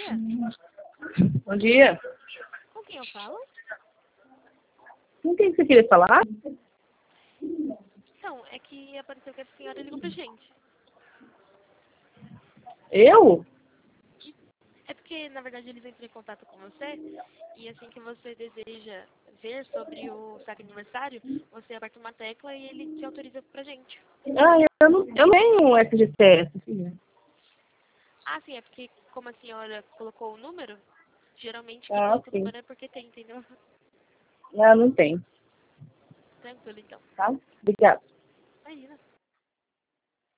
dia. Bom dia. Com quem eu falo? Com quem você queria falar? Então, é que apareceu que a senhora ligou pra gente. Eu? É porque, na verdade, eles entram em contato com você e assim que você deseja ver sobre o seu aniversário, você aperta uma tecla e ele te autoriza pra gente. Ah, eu não tenho FGTS, filha. Ah, sim, é porque como a senhora colocou o número, geralmente quem Ah, coloca o sim. número é porque tem, entendeu? Ah, não tem. Tranquilo, então. Tá? Obrigada. Imagina.